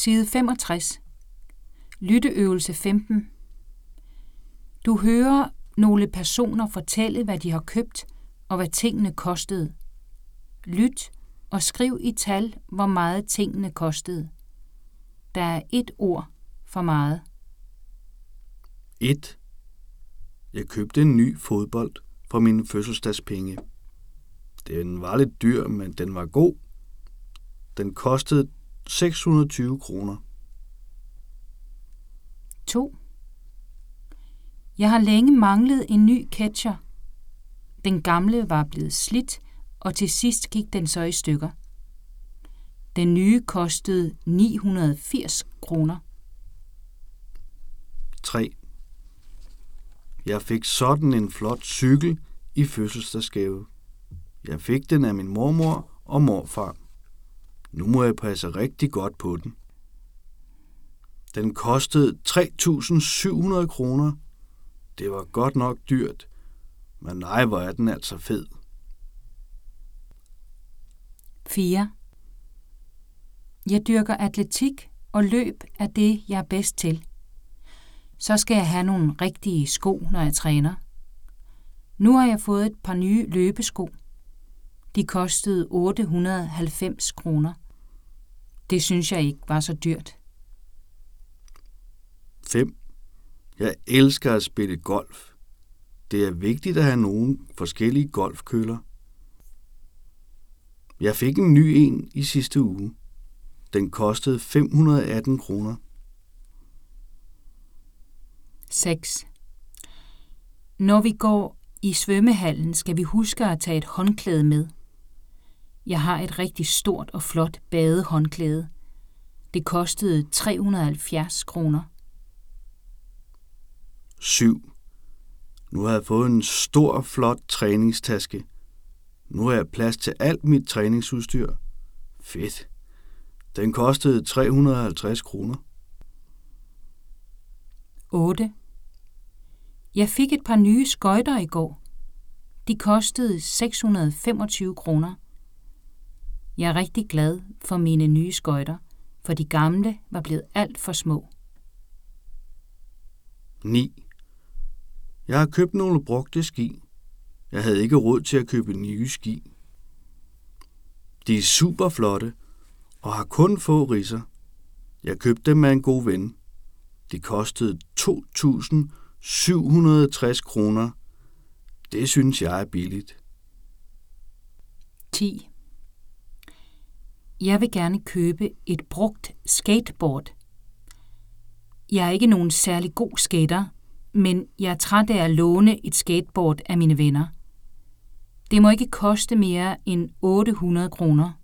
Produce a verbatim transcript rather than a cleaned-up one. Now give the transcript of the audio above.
Side femogtres. Lytteøvelse femten. Du hører nogle personer fortælle, hvad de har købt og hvad tingene kostede. Lyt og skriv i tal, hvor meget tingene kostede. Der er et ord for meget. et. Jeg købte en ny fodbold for mine fødselsdagspenge. Den var lidt dyr, men den var god. Den kostede seks hundrede og tyve kroner. to. Jeg har længe manglet en ny ketcher. Den gamle var blevet slidt, og til sidst gik den så i stykker. Den nye kostede ni hundrede og firs kroner. tre. Jeg fik sådan en flot cykel i fødselsdagsgave. Jeg fik den af min mormor og morfar. Nu må jeg passe rigtig godt på den. Den kostede tre tusind syv hundrede kroner. Det var godt nok dyrt, men nej, hvor er den altså fed. fire. Jeg dyrker atletik, og løb er det, jeg er bedst til. Så skal jeg have nogle rigtige sko, når jeg træner. Nu har jeg fået et par nye løbesko. De kostede otte hundrede og halvfems kroner. Det synes jeg ikke var så dyrt. fem. Jeg elsker at spille golf. Det er vigtigt at have nogle forskellige golfkøller. Jeg fik en ny en i sidste uge. Den kostede fem hundrede og atten kroner. seks. Når vi går i svømmehallen, skal vi huske at tage et håndklæde med. Jeg har et rigtig stort og flot badehåndklæde. Det kostede tre hundrede og halvfjerds kroner. syv. Nu har jeg fået en stor, flot træningstaske. Nu har jeg plads til alt mit træningsudstyr. Fedt. Den kostede tre hundrede og halvtreds kroner. otte. Jeg fik et par nye skøjter i går. De kostede seks hundrede og femogtyve kroner. Jeg er rigtig glad for mine nye skøjter, for de gamle var blevet alt for små. ni. Jeg har købt nogle brugte ski. Jeg havde ikke råd til at købe nye ski. De er super flotte og har kun få ridser. Jeg købte dem af en god ven. De kostede to tusind syv hundrede og tres kroner. Det synes jeg er billigt. ti. Jeg vil gerne købe et brugt skateboard. Jeg er ikke nogen særlig god skater, men jeg er træt af at låne et skateboard af mine venner. Det må ikke koste mere end otte hundrede kroner.